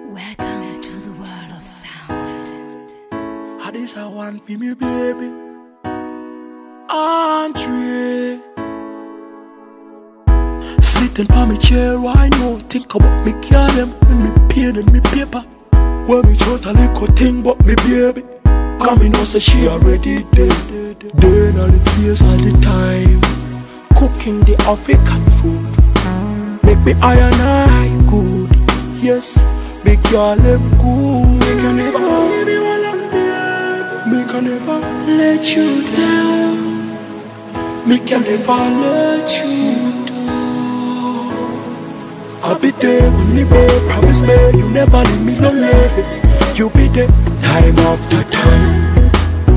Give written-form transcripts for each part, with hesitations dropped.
Welcome to the world of sound. How this I want for me, baby. Andre. Sitting by my chair, I know. Think about me, care them when me pen and me paper. When me throat a little thing but me baby. Come in, know say she already dead. Dead all the place all the time. Cooking the African food. Make me iron eye good. Yes, make y'all them good. Me can never leave you alone, babe. Me can never let you down. Me can never let you down. I'll be there when you babe. Promise me you never leave me lonely. You be there time after time.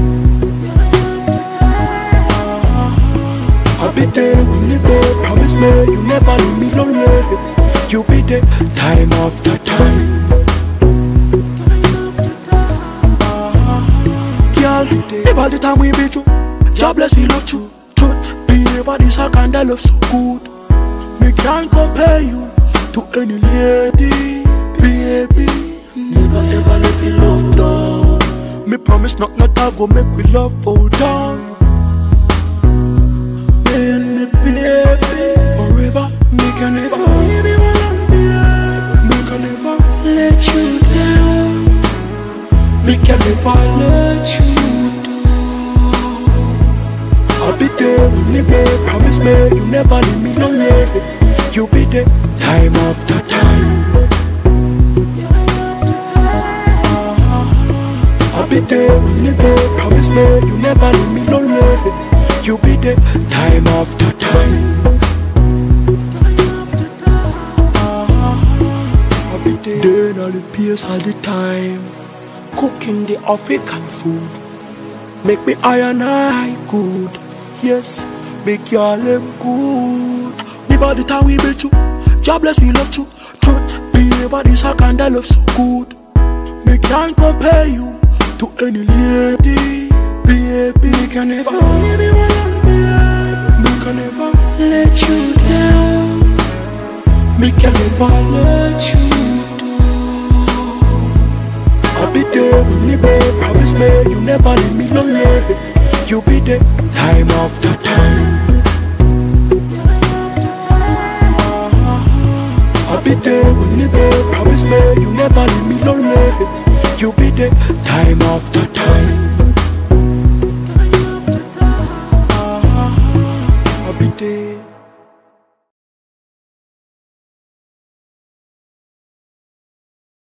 I'll be there when you babe. Promise me you never leave me lonely. You be there time after time. Girl, about the time we meet you, jobless we love you. Truth, be about this I kind of love so good. Me can't compare you to any lady, baby. Never ever let me love down. Me promise not I go make we love fall down. Me and me baby forever. Me can never leave you alone, baby. Me can never let you down. Me can never let you down. I'll be there when you babe. Promise me you never leave me lonely. You be there time after time. I'll be there when you babe. Promise me you never leave me lonely. You be there time after time. I'll be there in all the place all the time. Cooking the African food. Make me iron eye good. Yes, make y'all them good. Me by the time we meet you, jobless we love you. Truth, be about this I kinda love so good. Me can't compare you to any lady, baby. Me can never leave you alone, baby. Me can never let you down. Me can never let you down. I'll be there when you babe. Promise me you never leave me lonely. You be there time after time. I'll be there when you babe. Promise me you never